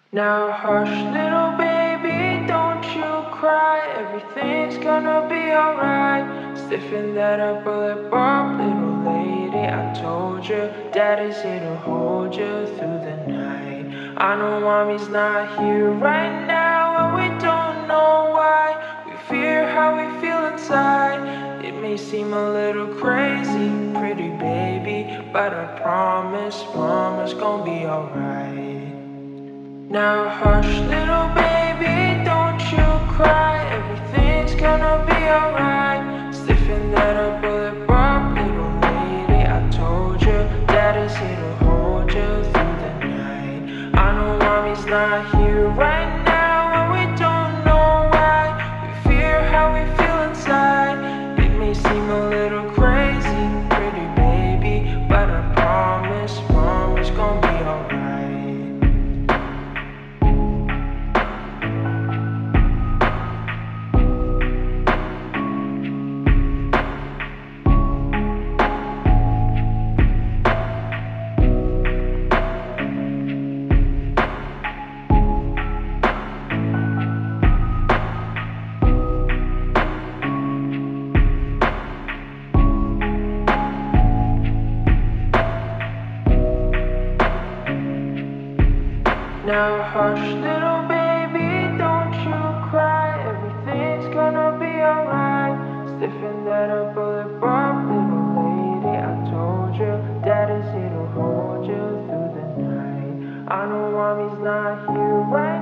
Now hush, little baby, don't you cry. Everything's gonna be alright. Stiffen that upper lip up, little lady. I told you, daddy's here to hold you through the night. I know mommy's not here right now, and we don't know why. We fear how we feel inside. It may seem a little crazy, pretty baby, but I promise mama's gonna be alright. Now hush, little baby, don't you cry. Everything's gonna be alright. Stiffen that upper lip up, little lady. I told you, daddy's here to hold you through the night. I know mommy's not here right now, and we don't know why. We fear how we feel inside. It may seem a little crazy, pretty baby, but I promise mama's gonna be alright. Now hush, little baby, don't you cry. Everything's gonna be alright. Stiffen that upper lip up, little lady. I told you, daddy's here to hold you through the night. I know mommy's not here right